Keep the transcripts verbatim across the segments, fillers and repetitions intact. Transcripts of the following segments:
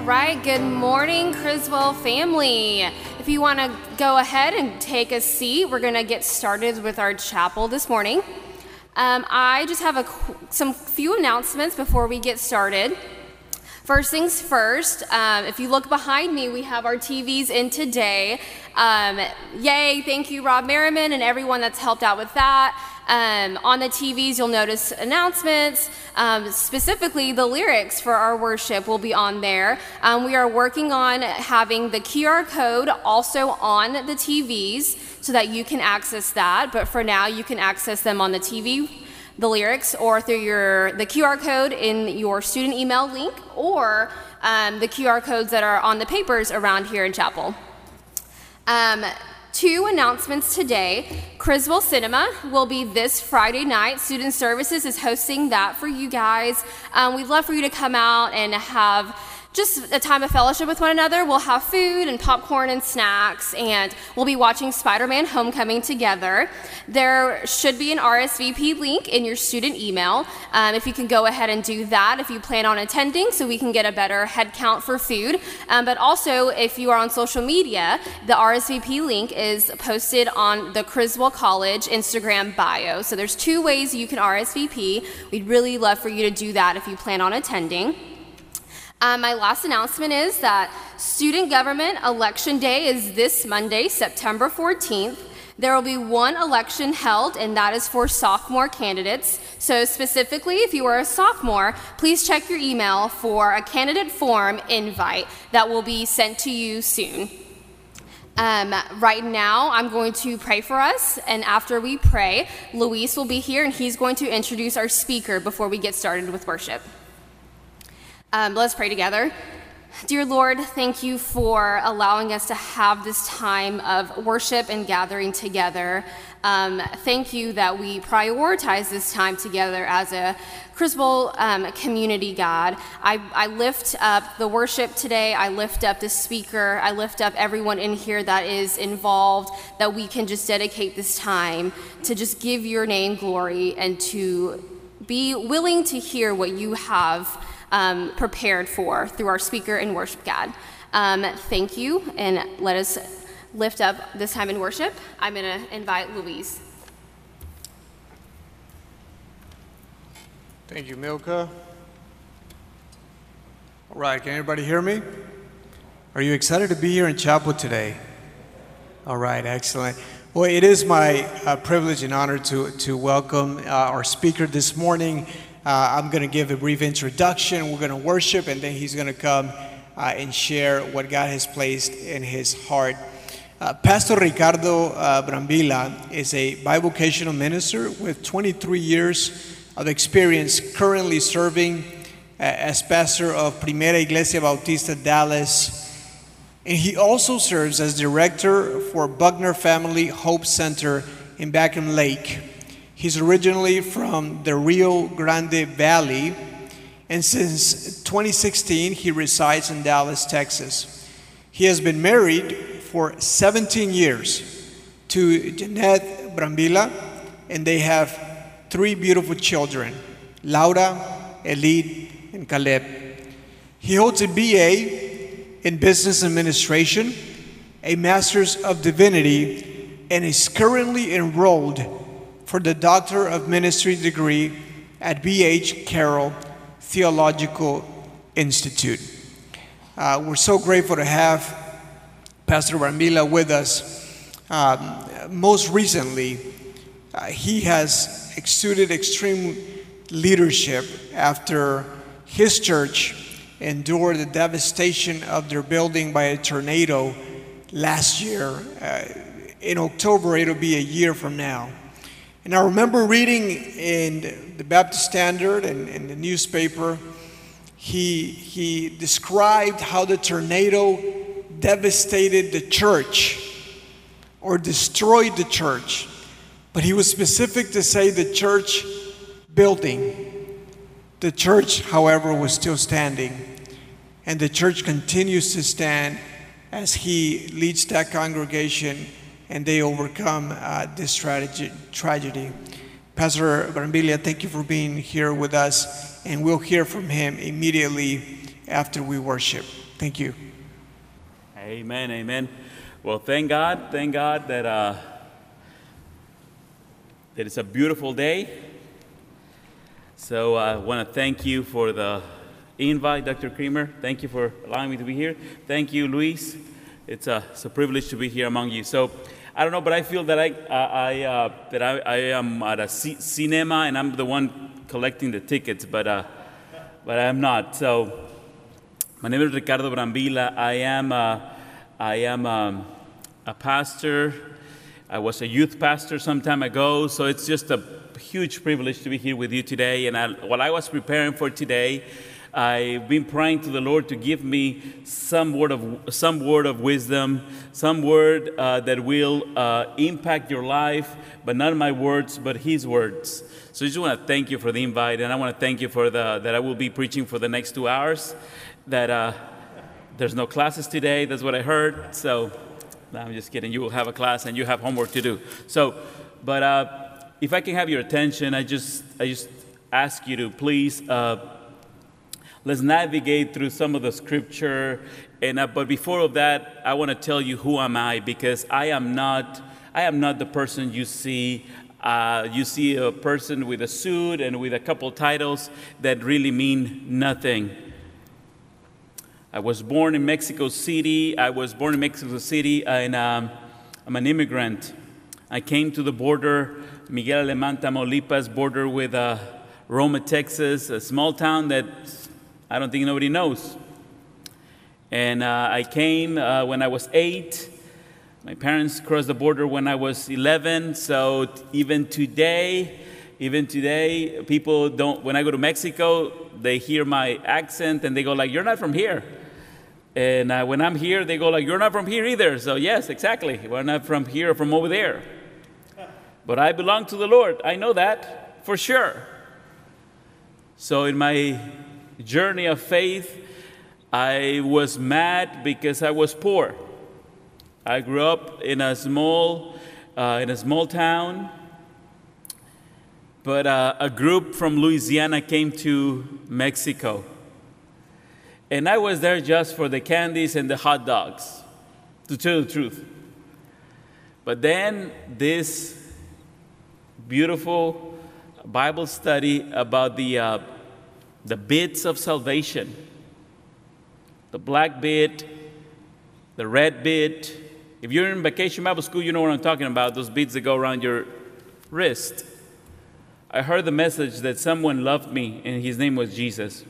right, good morning, Criswell family. If you want to go ahead and take a seat, we're going to get started with our chapel this morning. Um, I just have a, some few announcements before we get started. First things first, um, if you look behind me, we have our T Vs in today. Um, yay, thank you, Rob Merriman, and everyone that's helped out with that. Um, on the T Vs, you'll notice announcements. Um, specifically, the lyrics for our worship will be on there. Um, we are working on having the Q R code also on the T Vs so that you can access that. But for now, you can access them on the T V, the lyrics, or through your the Q R code in your student email link, or um, the Q R codes that are on the papers around here in chapel. Um, Two announcements today. Criswell Cinema will be this Friday night. Student Services is hosting that for you guys. Um, we'd love for you to come out and have just a time of fellowship with one another. We'll have food and popcorn and snacks, and we'll be watching Spider-Man Homecoming together. There should be an R S V P link in your student email. Um, if you can go ahead and do that if you plan on attending, so we can get a better head count for food. Um, but also, if you are on social media, the R S V P link is posted on the Criswell College Instagram bio. So there's two ways you can R S V P. We'd really love for you to do that if you plan on attending. Um, my last announcement is that Student Government Election Day is this Monday, September fourteenth. There will be one election held, and that is for sophomore candidates. So specifically, if you are a sophomore, please check your email for a candidate form invite that will be sent to you soon. Um, right now, I'm going to pray for us, and after we pray, Luis will be here, and he's going to introduce our speaker before we get started with worship. Um, let's pray together. Dear Lord, thank you for allowing us to have this time of worship and gathering together. Um, thank you that we prioritize this time together as a Criswell um, community, God. I, I lift up the worship today. I lift up the speaker. I lift up everyone in here that is involved, that we can just dedicate this time to just give your name glory and to be willing to hear what you have Um, prepared for through our speaker and worship, God. Um, thank you, and let us lift up this time in worship. I'm going to invite Luis. Thank you, Milka. All right, can everybody hear me? Are you excited to be here in chapel today? All right, excellent. Well, it is my uh, privilege and honor to, to welcome uh, our speaker this morning. Uh, I'm going to give a brief introduction. We're going to worship, and then he's going to come uh, and share what God has placed in his heart. Uh, Pastor Ricardo uh, Brambilla is a bivocational minister with twenty-three years of experience, currently serving uh, as pastor of Primera Iglesia Bautista Dallas. And he also serves as director for Buckner Family Hope Center in Backen Lake. He's originally from the Rio Grande Valley, and since twenty sixteen, he resides in Dallas, Texas. He has been married for seventeen years to Jeanette Brambilla, and they have three beautiful children, Laura, Elid, and Caleb. He holds a B A in Business Administration, a Master's of Divinity, and is currently enrolled for the Doctor of Ministry degree at B H Carroll Theological Institute. Uh, we're so grateful to have Pastor Brambilla with us. Um, most recently, uh, he has exuded extreme leadership after his church endured the devastation of their building by a tornado last year. Uh, in October, it'll be a year from now. And I remember reading in the Baptist Standard and in the newspaper, he, he described how the tornado devastated the church or destroyed the church. But he was specific to say the church building. The church, however, was still standing. And the church continues to stand as he leads that congregation and they overcome uh, this tragedy, tragedy. Pastor Brambilla, thank you for being here with us, and we'll hear from him immediately after we worship. Thank you. Amen, amen. Well, thank God, thank God that, uh, that it's a beautiful day. So I want to thank you for the invite, Doctor Creamer. Thank you for allowing me to be here. Thank you, Luis. It's a, it's a privilege to be here among you. So I don't know, but I feel that I, I, uh, that I, I am at a c- cinema and I'm the one collecting the tickets, but uh, but I'm not. So my name is Ricardo Brambila. I am uh, I am um, a pastor. I was a youth pastor some time ago, so it's just a huge privilege to be here with you today. And I, while I was preparing for today, I've been praying to the Lord to give me some word of some word of wisdom, some word uh, that will uh, impact your life, but not my words, but His words. So I just want to thank you for the invite, and I want to thank you for the that I will be preaching for the next two hours. That uh, there's no classes today. That's what I heard. So no, I'm just kidding. You will have a class, and you have homework to do. So, but uh, if I can have your attention, I just I just ask you to please. Uh, Let's navigate through some of the scripture, and uh, but before of that, I want to tell you who am I, because I am not I am not the person you see. Uh, you see a person with a suit and with a couple titles that really mean nothing. I was born in Mexico City. I was born in Mexico City, and um, I'm an immigrant. I came to the border, Miguel Alemán, Tamaulipas, border with uh, Roma, Texas, a small town that I don't think nobody knows. And uh, I came uh, when I was eight. My parents crossed the border when I was eleven. So t- even today, even today, people don't, when I go to Mexico, they hear my accent and they go like, "You're not from here." And uh, when I'm here, they go like, "You're not from here either." So yes, exactly. We're not from here or from over there. But I belong to the Lord. I know that for sure. So in my journey of faith, I was mad because I was poor. I grew up in a small, uh, in a small town, but uh, a group from Louisiana came to Mexico, and I was there just for the candies and the hot dogs, to tell the truth. But then this beautiful Bible study about the uh, the bits of salvation, the black bit, the red bit. If you're in vacation Bible school, you know what I'm talking about, those beads that go around your wrist. I heard the message that someone loved me, and his name was Jesus.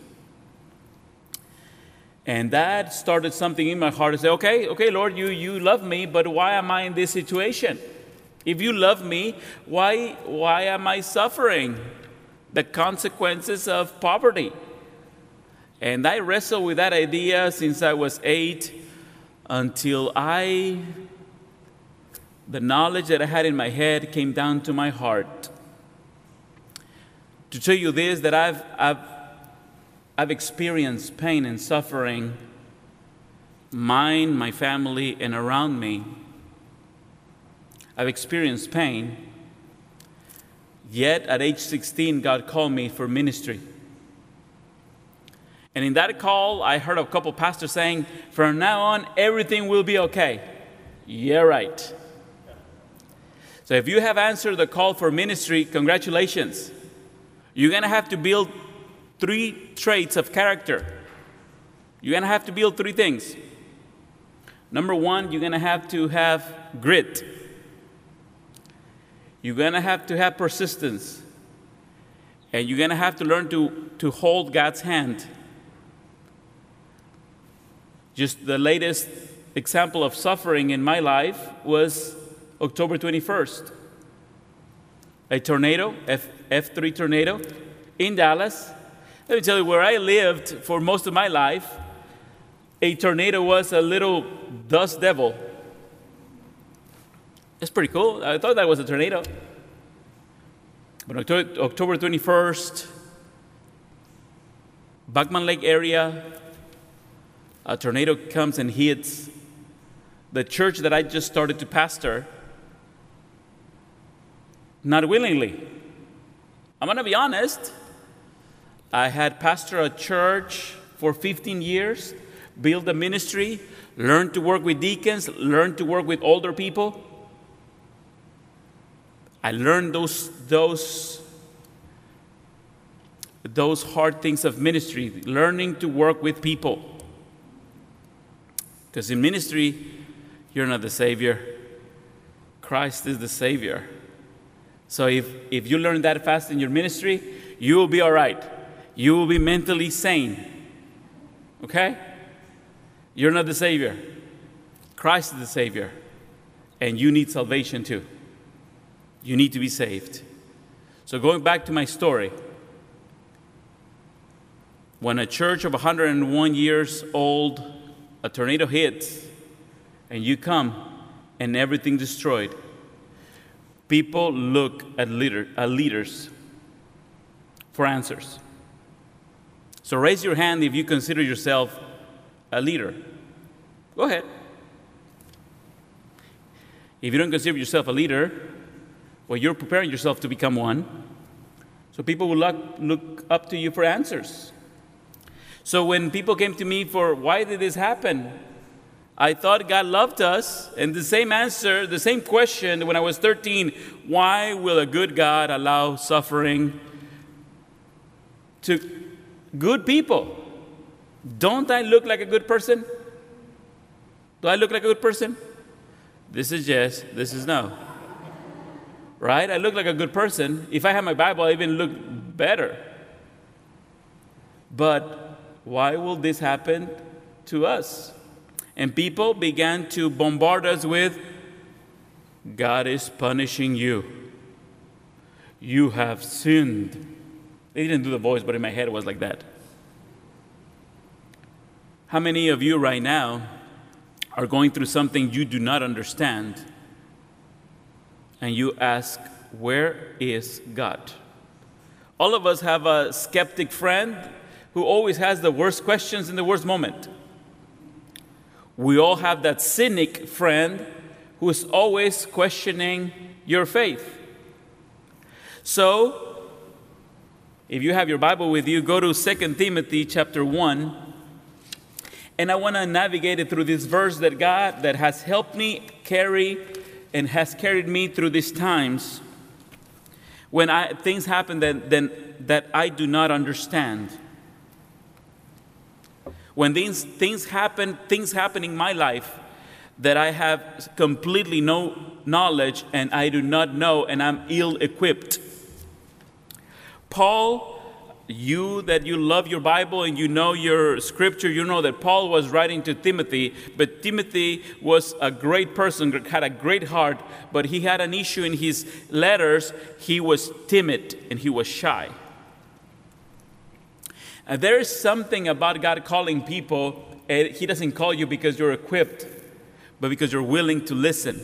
And that started something in my heart to say, okay, okay, Lord, you, you love me, but why am I in this situation? If you love me, why, why am I suffering the consequences of poverty? And I wrestled with that idea since I was eight until I, the knowledge that I had in my head came down to my heart. To tell you this, that I've, I've, I've experienced pain and suffering, mine, my family, and around me. I've experienced pain. Yet, at age sixteen, God called me for ministry. And in that call, I heard a couple pastors saying, from now on, everything will be okay. Yeah, right. So if you have answered the call for ministry, congratulations. You're going to have to build three traits of character. You're going to have to build three things. Number one, you're going to have to have grit. You're going to have to have persistence. And you're going to have to learn to, to hold God's hand. Just the latest example of suffering in my life was October twenty-first. A tornado, F, F3 tornado in Dallas. Let me tell you, where I lived for most of my life, a tornado was a little dust devil. It's pretty cool. I thought that was a tornado. But October, October twenty-first, Bachman Lake area, a tornado comes and hits the church that I just started to pastor, not willingly. I'm going to be honest. I had pastored a church for fifteen years, build a ministry, learn to work with deacons, learn to work with older people. I learned those, those, those hard things of ministry, learning to work with people. Because in ministry, you're not the Savior. Christ is the Savior. So if, if you learn that fast in your ministry, you will be all right. You will be mentally sane. Okay? You're not the Savior. Christ is the Savior. And you need salvation too. You need to be saved. So going back to my story, when a church of one hundred one years old, a tornado hits, and you come, and everything destroyed, people look at, leader, at leaders for answers. So raise your hand if you consider yourself a leader. Go ahead. If you don't consider yourself a leader, well, you're preparing yourself to become one. So people will look, look up to you for answers. So when people came to me for, why did this happen? I thought God loved us. And the same answer, the same question when I was thirteen, why will a good God allow suffering to good people? Don't I look like a good person? Do I look like a good person? This is yes, this is no. Right? I look like a good person. If I have my Bible, I even look better. But why will this happen to us? And people began to bombard us with, God is punishing you. You have sinned. They didn't do the voice, but in my head it was like that. How many of you right now are going through something you do not understand, and you ask, where is God? All of us have a skeptic friend who always has the worst questions in the worst moment. We all have that cynic friend who is always questioning your faith. So, if you have your Bible with you, go to Second Timothy chapter one. And I want to navigate it through this verse that God, that has helped me carry and has carried me through these times when I, things happen that, that, that I do not understand. When these things happen, things happen in my life that I have completely no knowledge and I do not know, and I'm ill-equipped. Paul, you that you love your Bible and you know your scripture, you know that Paul was writing to Timothy, but Timothy was a great person, had a great heart, but he had an issue in his letters. He was timid and he was shy. And there is something about God calling people. He doesn't call you because you're equipped, but because you're willing to listen.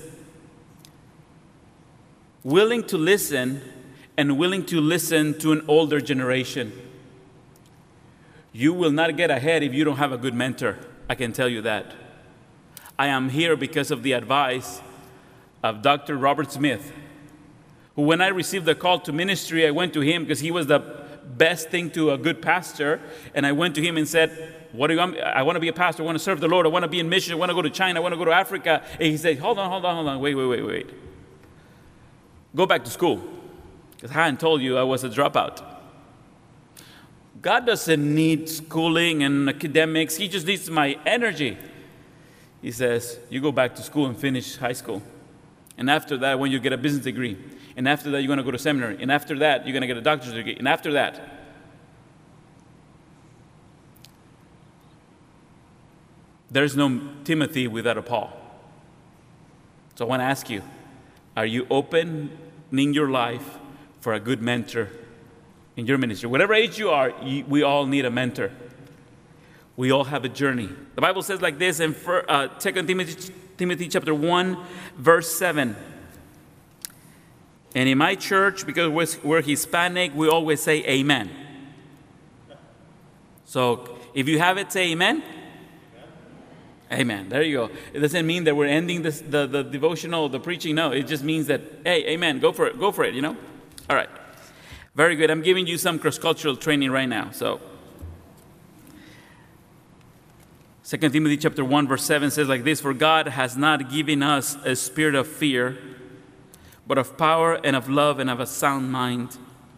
Willing to listen and willing to listen to an older generation. You will not get ahead if you don't have a good mentor. I can tell you that. I am here because of the advice of Doctor Robert Smith, who, when I received the call to ministry, I went to him because he was the best thing to a good pastor. And I went to him and said, what do you want? I want to be a pastor. I want to serve the Lord. I want to be in mission. I want to go to China. I want to go to Africa. And he said, hold on, hold on, hold on. Wait, wait, wait, wait. Go back to school. Because I hadn't told you I was a dropout. God doesn't need schooling and academics. He just needs my energy. He says, you go back to school and finish high school. And after that, when you get a business degree. And after that, you're going to go to seminary. And after that, you're going to get a doctor's degree. And after that, there's no Timothy without a Paul. So I want to ask you, are you opening your life for a good mentor in your ministry? Whatever age you are, you, we all need a mentor. We all have a journey. The Bible says like this in uh, Second Timothy, Timothy chapter one, verse seven. And in my church, because we're, we're Hispanic, we always say amen. So if you have it, say amen. Amen. Amen. There you go. It doesn't mean that we're ending this, the, the devotional, the preaching. No, it just means that, hey, amen, go for it. Go for it, you know. All right. Very good. I'm giving you some cross-cultural training right now. So, Second Timothy chapter one, verse seven says like this, "For God has not given us a spirit of fear, but of power and of love and of a sound mind."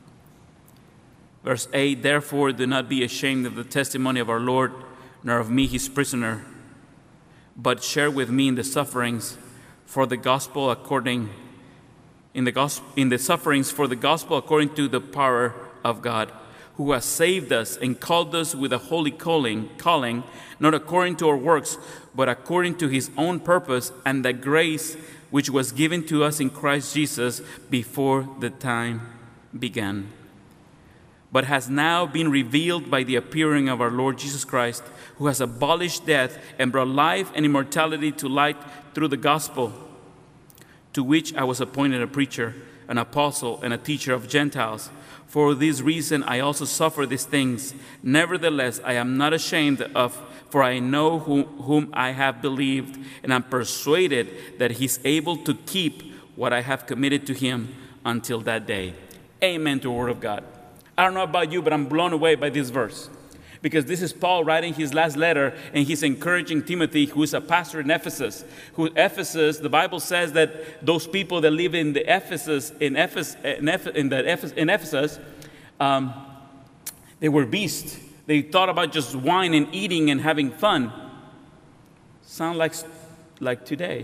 Verse eight, "Therefore do not be ashamed of the testimony of our Lord, nor of me his prisoner, but share with me in the sufferings for the gospel according in the gospel in the sufferings for the gospel according to the power of God, who has saved us and called us with a holy calling, calling, not according to our works, but according to his own purpose and the grace which was given to us in Christ Jesus before the time began, but has now been revealed by the appearing of our Lord Jesus Christ, who has abolished death and brought life and immortality to light through the gospel, to which I was appointed a preacher, an apostle, and a teacher of Gentiles. For this reason I also suffer these things. Nevertheless, I am not ashamed of, for I know whom, whom I have believed, and I'm persuaded that he's able to keep what I have committed to him until that day." Amen to the word of God. I don't know about you, but I'm blown away by this verse. Because this is Paul writing his last letter, and he's encouraging Timothy, who is a pastor in Ephesus. Who Ephesus, the Bible says that those people that live in the Ephesus, in Ephesus, in, Ephes, in, the Ephes, in Ephesus, um, they were beasts. They thought about just wine and eating and having fun. Sound like like today.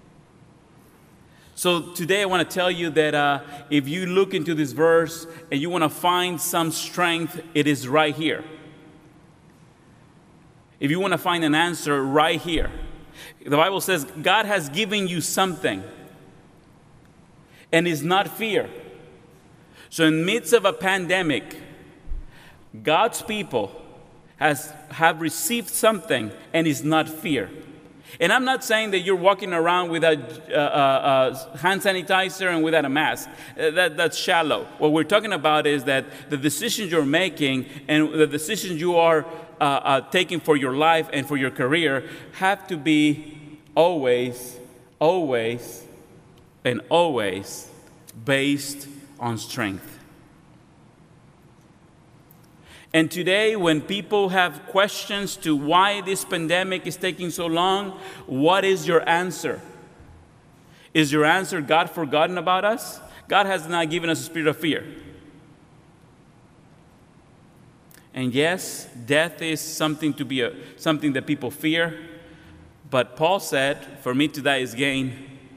So today I want to tell you that uh, if you look into this verse and you want to find some strength, it is right here. If you want to find an answer, right here. The Bible says God has given you something, and it's not fear. So in the midst of a pandemic, God's people has have received something, and it's not fear. And I'm not saying that you're walking around without uh, uh, hand sanitizer and without a mask. Uh, that, that's shallow. What we're talking about is that the decisions you're making and the decisions you are uh, uh, taking for your life and for your career have to be always, always, and always based on strength. And today, when people have questions to why this pandemic is taking so long, what is your answer? Is your answer God forgotten about us? God has not given us a spirit of fear. And yes, death is something to be a, something that people fear. But Paul said, "For me to die is gain,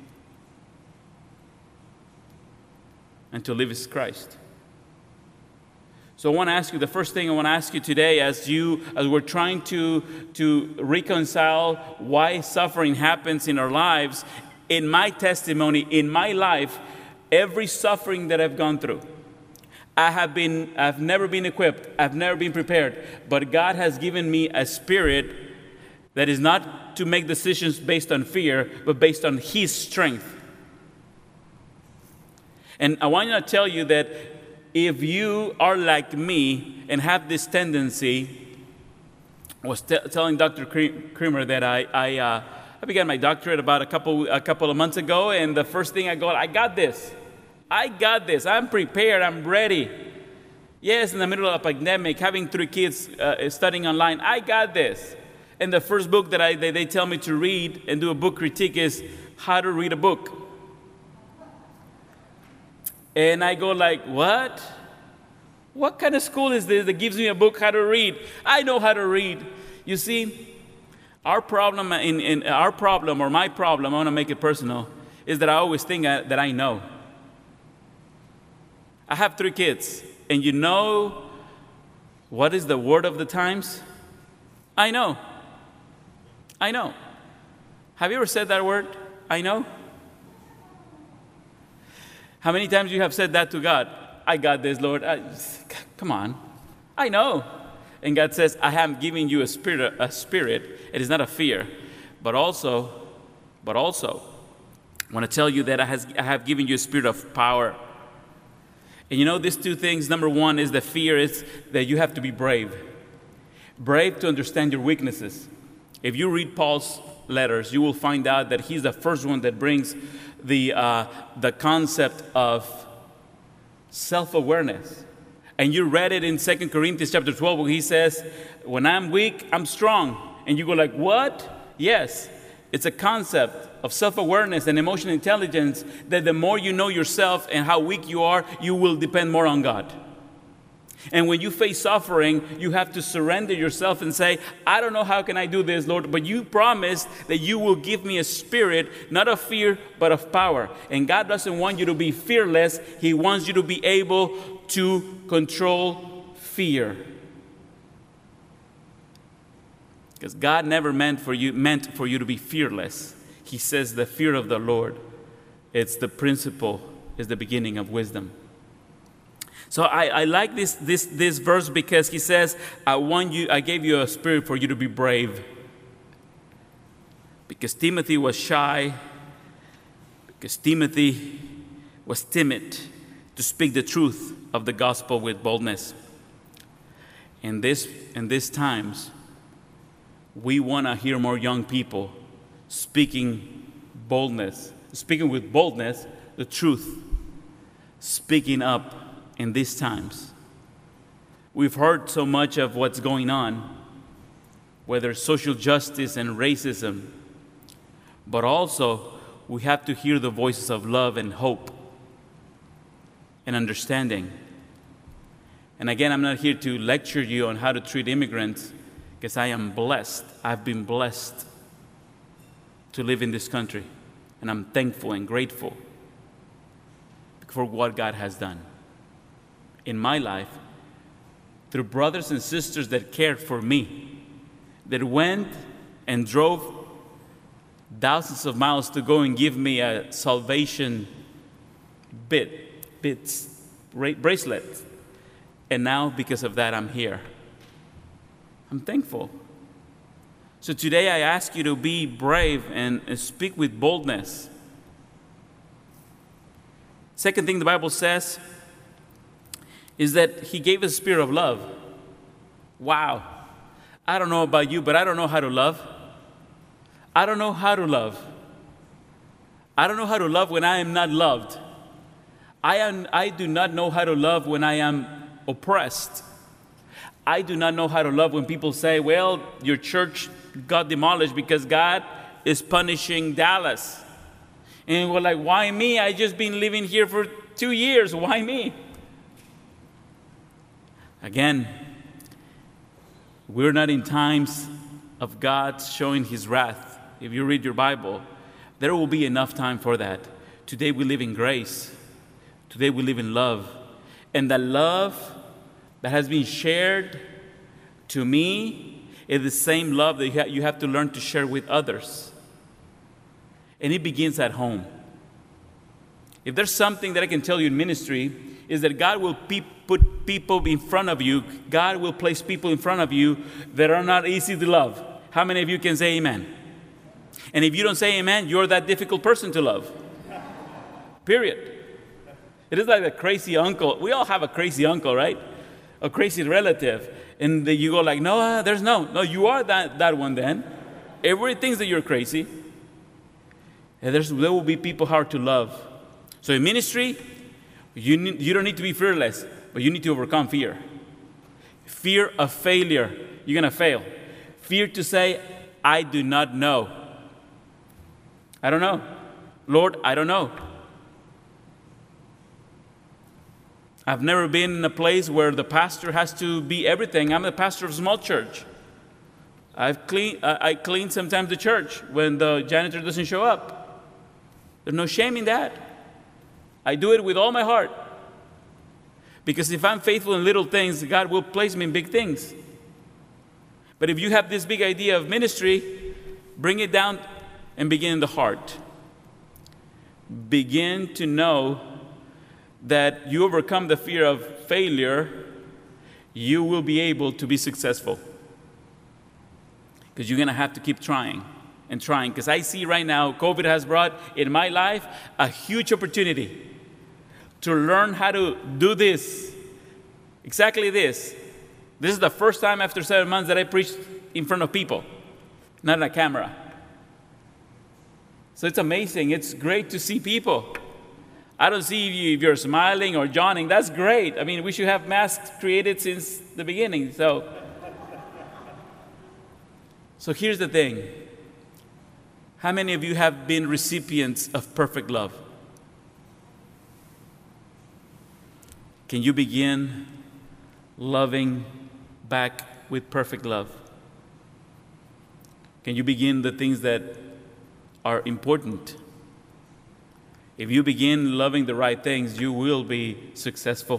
and to live is Christ." So I want to ask you, the first thing I want to ask you today, as you, as we're trying to, to reconcile why suffering happens in our lives, in my testimony, in my life, every suffering that I've gone through, I have been, I've never been equipped, I've never been prepared, but God has given me a spirit that is not to make decisions based on fear, but based on His strength. And I want to tell you that if you are like me and have this tendency, I was t- telling Doctor Creamer that I I, uh, I began my doctorate about a couple a couple of months ago, and the first thing I go, I got this, I got this, I'm prepared, I'm ready. Yes, in the middle of a pandemic, having three kids uh, studying online, I got this. And the first book that I they, they tell me to read and do a book critique is How to Read a Book. And I go like, what? What kind of school is this that gives me a book how to read? I know how to read. You see, our problem, in, in our problem or my problem, I want to make it personal, is that I always think I, that I know. I have three kids, and you know what is the word of the times? I know. I know. Have you ever said that word? I know. How many times you have said that to God? I got this, Lord. I, come on. I know. And God says, I am giving you a spirit, a spirit. It is not a fear. But also, but also, I want to tell you that I, has, I have given you a spirit of power. And you know these two things, number one is the fear is that you have to be brave. Brave to understand your weaknesses. If you read Paul's letters, you will find out that he's the first one that brings the uh, the concept of self-awareness. And you read it in Second Corinthians chapter twelve, where he says, when I'm weak, I'm strong. And you go like, what? Yes, it's a concept of self-awareness and emotional intelligence that the more you know yourself and how weak you are, you will depend more on God. And when you face suffering, you have to surrender yourself and say, I don't know how can I do this, Lord, but you promised that you will give me a spirit, not of fear, but of power. And God doesn't want you to be fearless. He wants you to be able to control fear. Because God never meant for you meant for you to be fearless. He says the fear of the Lord, it's the principle, is the beginning of wisdom. So I, I like this, this, this verse because he says, I want you, I gave you a spirit for you to be brave. Because Timothy was shy, because Timothy was timid to speak the truth of the gospel with boldness. In this, in these times, we want to hear more young people speaking boldness, speaking with boldness, the truth, speaking up in these times. We've heard so much of what's going on, whether social justice and racism, but also we have to hear the voices of love and hope and understanding. And again, I'm not here to lecture you on how to treat immigrants, because I am blessed. I've been blessed to live in this country, and I'm thankful and grateful for what God has done in my life, through brothers and sisters that cared for me, that went and drove thousands of miles to go and give me a salvation bit, bits, bracelet. And now, because of that, I'm here. I'm thankful. So today I ask you to be brave and, and speak with boldness. Second thing the Bible says is that he gave us a spirit of love. Wow. I don't know about you, but I don't know how to love. I don't know how to love. I don't know how to love when I am not loved. I am, I do not know how to love when I am oppressed. I do not know how to love when people say, well, your church got demolished because God is punishing Dallas. And we're like, why me? I just been living here for two years. Why me? Again, we're not in times of God showing his wrath. If you read your Bible, there will be enough time for that. Today we live in grace. Today we live in love. And the love that has been shared to me is the same love that you have to learn to share with others. And it begins at home. If there's something that I can tell you in ministry, is that God will pe- put people in front of you. God will place people in front of you that are not easy to love. How many of you can say amen? And if you don't say amen, you're that difficult person to love. Period. It is like a crazy uncle. We all have a crazy uncle, right? A crazy relative. And then you go like, no, uh, there's no. No, you are that, that one then. Everybody thinks that you're crazy. And there's, there will be people hard to love. So in ministry, you, need, you don't need to be fearless, but you need to overcome fear. Fear of failure. You're going to fail. Fear to say, I do not know. I don't know. Lord, I don't know. I've never been in a place where the pastor has to be everything. I'm the pastor of a small church. I've clean, uh, I clean sometimes the church when the janitor doesn't show up. There's no shame in that. I do it with all my heart. Because if I'm faithful in little things, God will place me in big things. But if you have this big idea of ministry, bring it down and begin in the heart. Begin to know that you overcome the fear of failure, you will be able to be successful. Because you're going to have to keep trying and trying. Because I see right now, COVID has brought in my life a huge opportunity to learn how to do this. Exactly this. This is the first time after seven months that I preached in front of people, not on a camera. So it's amazing. It's great to see people. I don't see you if you're smiling or yawning. That's great. I mean, we should have masks created since the beginning. So, So here's the thing. How many of you have been recipients of perfect love? Can you begin loving back with perfect love? Can you begin the things that are important? If you begin loving the right things, you will be successful.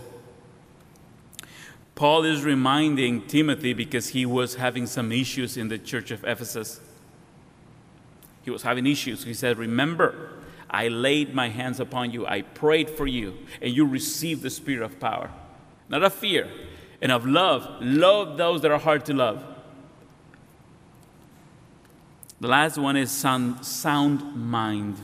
Paul is reminding Timothy because he was having some issues in the church of Ephesus. He was having issues. He said, remember, I laid my hands upon you, I prayed for you, and you received the spirit of power, not of fear, and of love. Love those that are hard to love. The last one is sound, sound mind.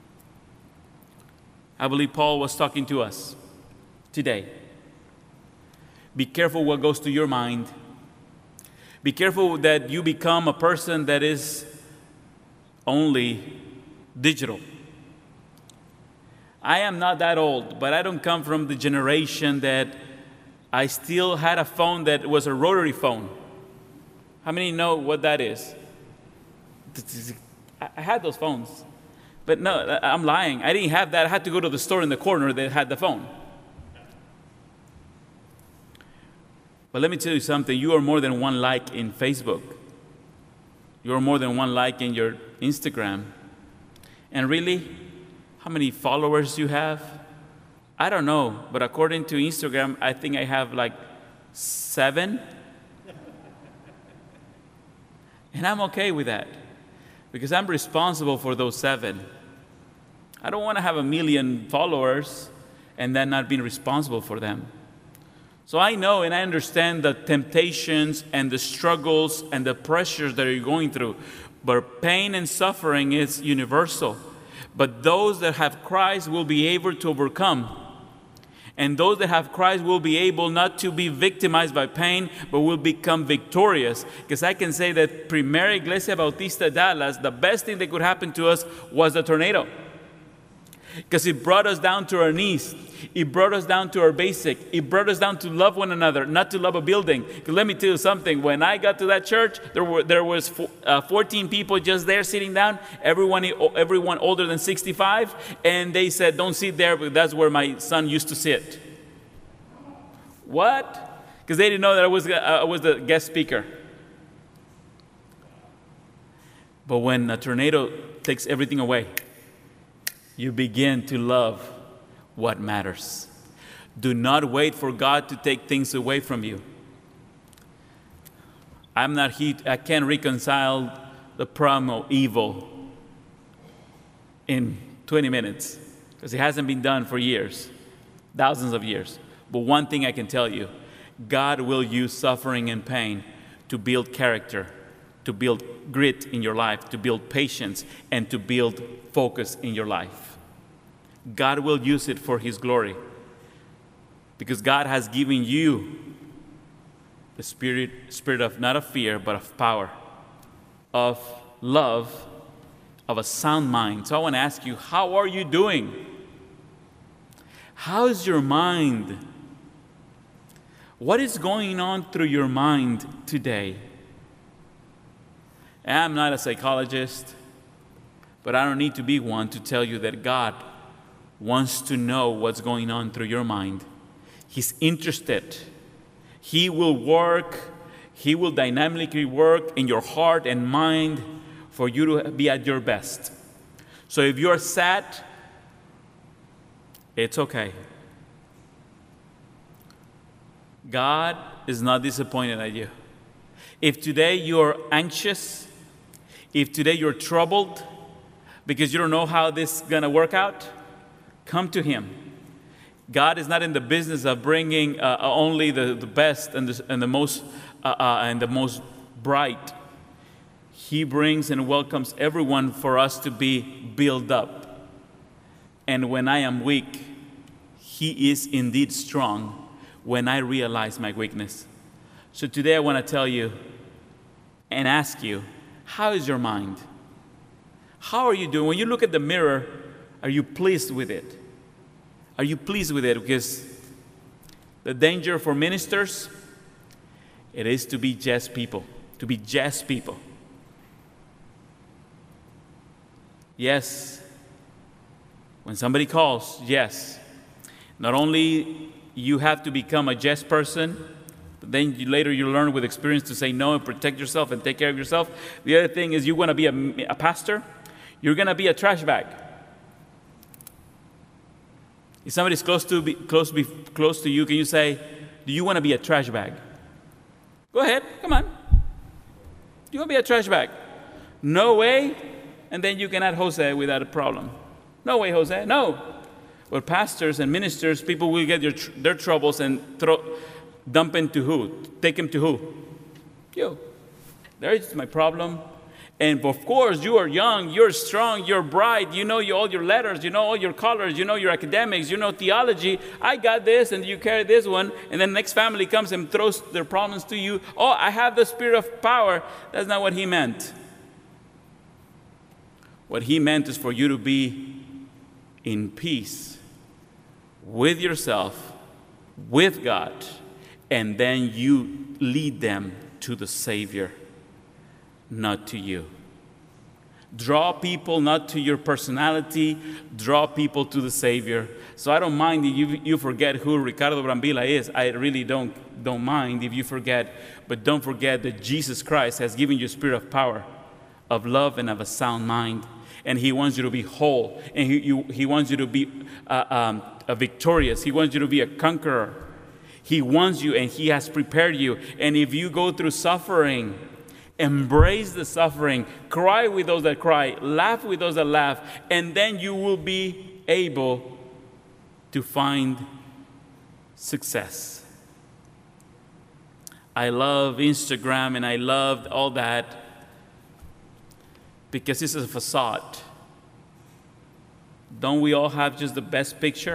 I believe Paul was talking to us today. Be careful what goes to your mind. Be careful that you become a person that is only digital. I am not that old, but I don't come from the generation that I still had a phone that was a rotary phone. How many know what that is? I had those phones. But no, I'm lying. I didn't have that. I had to go to the store in the corner that had the phone. But let me tell you something. You are more than one like in Facebook. You are more than one like in your Instagram. And really, how many followers you have? I don't know. But according to Instagram, I think I have like seven. And I'm okay with that. Because I'm responsible for those seven. I don't want to have a million followers and then not being responsible for them. So I know and I understand the temptations and the struggles and the pressures that you're going through. But pain and suffering is universal. But those that have Christ will be able to overcome. And those that have Christ will be able not to be victimized by pain, but will become victorious. Because I can say that Primera Iglesia Bautista Dallas, the best thing that could happen to us was the tornado. Because it brought us down to our knees. It brought us down to our basic. It brought us down to love one another, not to love a building. Because let me tell you something. When I got to that church, there were there was four, uh, fourteen people just there sitting down. Everyone everyone older than sixty-five, and they said, "Don't sit there, because that's where my son used to sit." What? Because they didn't know that I was uh, I was the guest speaker. But when a tornado takes everything away, you begin to love what matters. Do not wait for God to take things away from you. I'm not he, I can't reconcile the problem of evil in twenty minutes because it hasn't been done for years, thousands of years. But one thing I can tell you, God will use suffering and pain to build character, to build grit in your life, to build patience, and to build focus in your life. God will use it for His glory. Because God has given you the spirit, spirit of not of fear, but of power, of love, of a sound mind. So I want to ask you, how are you doing? How is your mind? What is going on through your mind today? I'm not a psychologist, but I don't need to be one to tell you that God wants to know what's going on through your mind. He's interested. He will work, He will dynamically work in your heart and mind for you to be at your best. So if you're sad, it's okay. God is not disappointed at you. If today you're anxious, if today you're troubled because you don't know how this is going to work out, come to Him. God is not in the business of bringing uh, only the, the best and the, and the most uh, uh, and the most bright. He brings and welcomes everyone for us to be built up. And when I am weak, He is indeed strong when I realize my weakness. So today I want to tell you and ask you, how is your mind? How are you doing? When you look at the mirror, are you pleased with it? Are you pleased with it? Because the danger for ministers, it is to be just people, to be just people. Yes. When somebody calls, yes. Not only you have to become a yes person, but then you, later you learn with experience to say no and protect yourself and take care of yourself. The other thing is you want to be a, a pastor, you're going to be a trash bag. If somebody's close to be, close be, close to you, can you say, do you want to be a trash bag? Go ahead, come on. You want to be a trash bag? No way. And then you can add Jose without a problem. No way, Jose. No. Well, pastors and ministers, people will get your, their troubles and throw, dump into who? Take them to who? You. There's my problem. And of course, you are young, you're strong, you're bright, you know you, all your letters, you know all your colors, you know your academics, you know theology. I got this, and you carry this one, and then the next family comes and throws their problems to you. Oh, I have the spirit of power. That's not what he meant. What he meant is for you to be in peace with yourself, with God, and then you lead them to the Savior, not to you. Draw people not to your personality, draw people to the Savior. So I don't mind if you, you forget who Ricardo Brambila is. I really don't, don't mind if you forget. But don't forget that Jesus Christ has given you a spirit of power, of love, and of a sound mind. And he wants you to be whole. And he, you, he wants you to be uh, um, a victorious. He wants you to be a conqueror. He wants you, and he has prepared you. And if you go through suffering, embrace the suffering, cry with those that cry, laugh with those that laugh, and then you will be able to find success. I love Instagram and I love all that because this is a facade. Don't we all have just the best picture?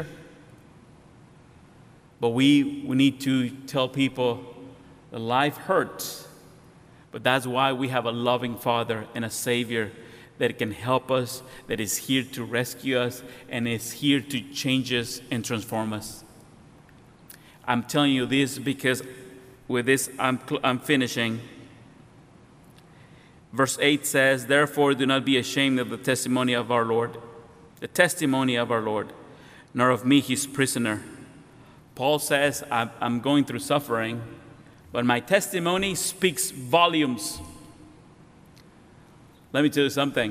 But we, we need to tell people that life hurts. But that's why we have a loving Father and a Savior that can help us, that is here to rescue us, and is here to change us and transform us. I'm telling you this because with this I'm, I'm finishing. Verse eight says, therefore do not be ashamed of the testimony of our Lord, the testimony of our Lord, nor of me his prisoner. Paul says, I'm going through suffering, but my testimony speaks volumes. Let me tell you something.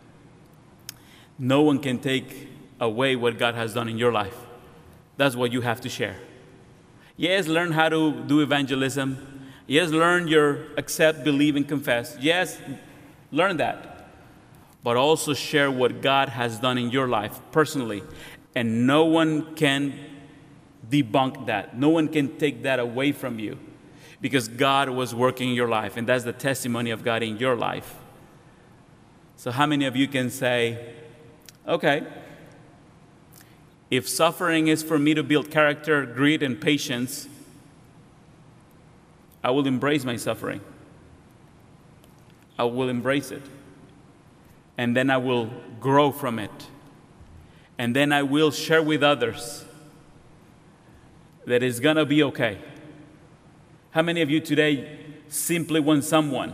No one can take away what God has done in your life. That's what you have to share. Yes, learn how to do evangelism. Yes, learn your accept, believe, and confess. Yes, learn that. But also share what God has done in your life personally. And no one can debunk that. No one can take that away from you. Because God was working in your life, and that's the testimony of God in your life. So how many of you can say, okay, if suffering is for me to build character, grit, and patience, I will embrace my suffering. I will embrace it. And then I will grow from it. And then I will share with others that it's going to be okay. How many of you today simply want someone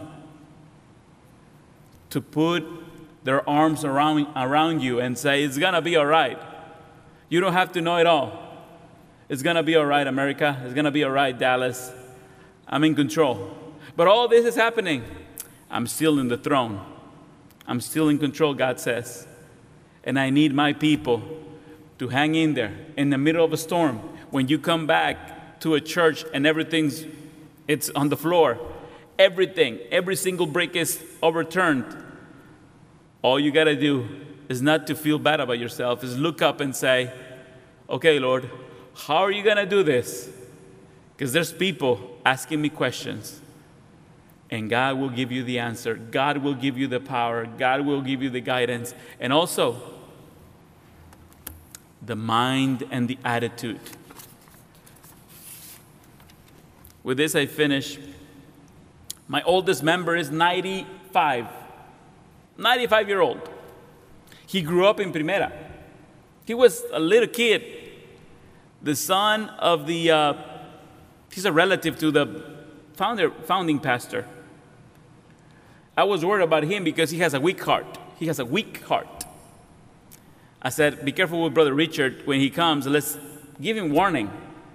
to put their arms around, around you and say, it's going to be all right. You don't have to know it all. It's going to be all right, America. It's going to be all right, Dallas. I'm in control. But all this is happening. I'm still in the throne. I'm still in control, God says. And I need my people to hang in there in the middle of a storm. When you come back to a church and everything's it's on the floor, everything, every single brick is overturned. All you got to do is not to feel bad about yourself, is look up and say, okay, Lord, how are you going to do this? Because there's people asking me questions. And God will give you the answer. God will give you the power. God will give you the guidance. And also, the mind and the attitude. With this, I finish. My oldest member is ninety-five. ninety-five-year-old. He grew up in Primera. He was a little kid. The son of the, uh, he's a relative to the founder, founding pastor. I was worried about him because he has a weak heart. He has a weak heart. I said, be careful with Brother Richard when he comes. Let's give him warning.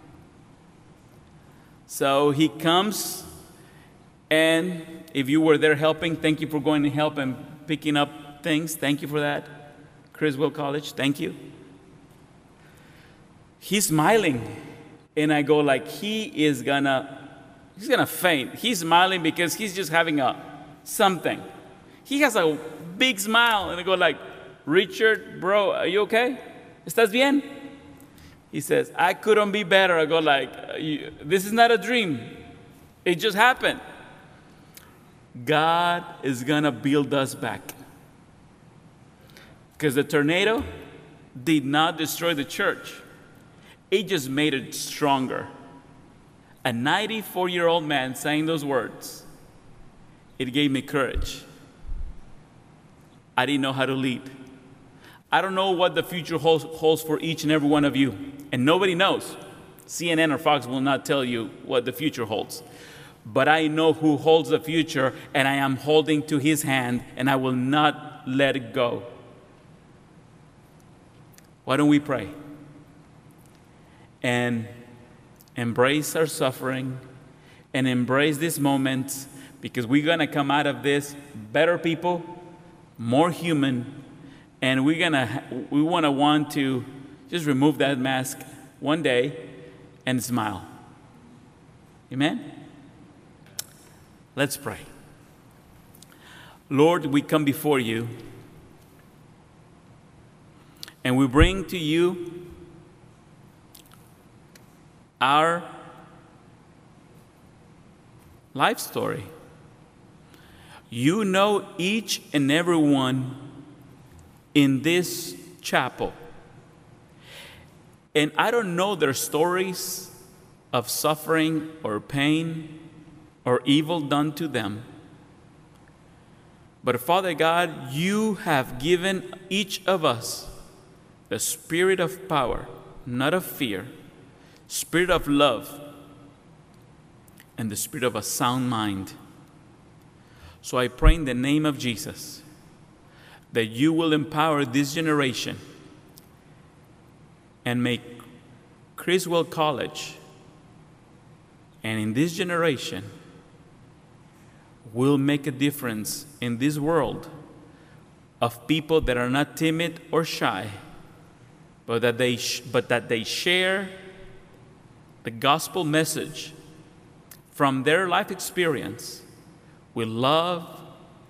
So he comes, and if you were there helping, thank you for going to help and picking up things. Thank you for that. Criswell College, thank you. He's smiling, and I go like, he is gonna, he's gonna faint. He's smiling because he's just having a something. He has a big smile, and I go like, Richard, bro, are you okay? ¿Estás bien? He says, I couldn't be better. I go like, this is not a dream. It just happened. God is gonna build us back. Because the tornado did not destroy the church. It just made it stronger. A ninety-four-year-old man saying those words, it gave me courage. I didn't know how to lead. I don't know what the future holds, holds for each and every one of you. And nobody knows. C N N or Fox will not tell you what the future holds. But I know who holds the future, and I am holding to his hand, and I will not let it go. Why don't we pray and embrace our suffering and embrace this moment, because we're going to come out of this better people, more human, and we're going to we want to want to just remove that mask one day and smile. Amen? Let's pray. Lord, we come before you, and we bring to you our life story. You know each and every one in this chapel. And I don't know their stories of suffering or pain or evil done to them. But Father God, you have given each of us the spirit of power, not of fear, spirit of love, and the spirit of a sound mind. So I pray in the name of Jesus that you will empower this generation and make Criswell College, and in this generation, will make a difference in this world of people that are not timid or shy, but that they sh- but that they share the gospel message from their life experience with love,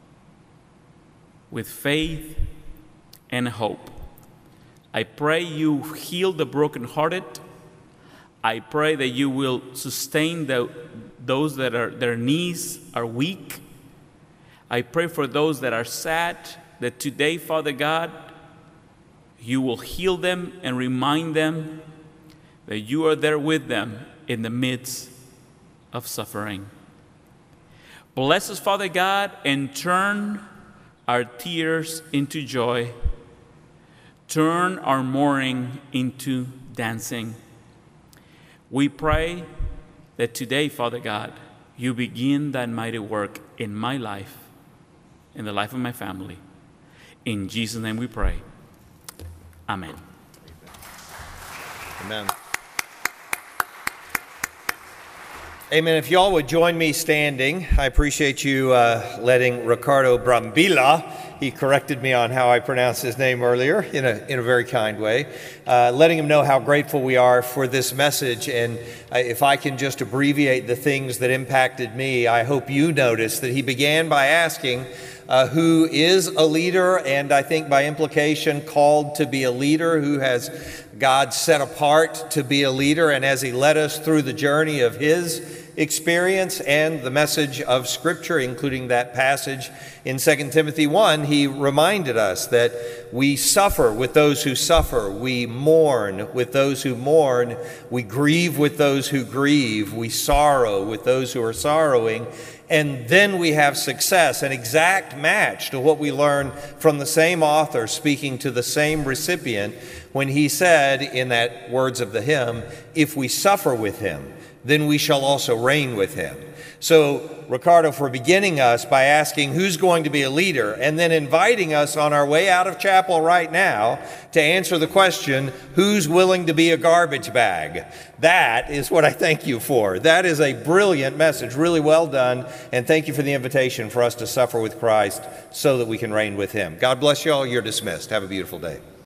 with faith, and hope. I pray you heal the brokenhearted. I pray that you will sustain the, those that are their knees are weak. I pray for those that are sad, that today, Father God, you will heal them and remind them that you are there with them in the midst of suffering. Bless us, Father God, and turn our tears into joy. Turn our mourning into dancing. We pray that today, Father God, you begin that mighty work in my life, in the life of my family. In Jesus' name we pray. Amen. Amen. Amen. If you all would join me standing, I appreciate you uh, letting Ricardo Brambilla, he corrected me on how I pronounced his name earlier in a in a very kind way, uh, letting him know how grateful we are for this message. And uh, if I can just abbreviate the things that impacted me, I hope you notice that he began by asking uh, who is a leader, and I think by implication called to be a leader, who has God set apart to be a leader. And as he led us through the journey of his experience and the message of Scripture, including that passage in Second Timothy one, he reminded us that we suffer with those who suffer, we mourn with those who mourn, we grieve with those who grieve, we sorrow with those who are sorrowing, and then we have success, an exact match to what we learn from the same author speaking to the same recipient when he said in that words of the hymn, if we suffer with him, then we shall also reign with him. So, Ricardo, for beginning us by asking who's going to be a leader, and then inviting us on our way out of chapel right now to answer the question, who's willing to be a garbage bag? That is what I thank you for. That is a brilliant message, really well done, and thank you for the invitation for us to suffer with Christ so that we can reign with him. God bless you all. You're dismissed. Have a beautiful day.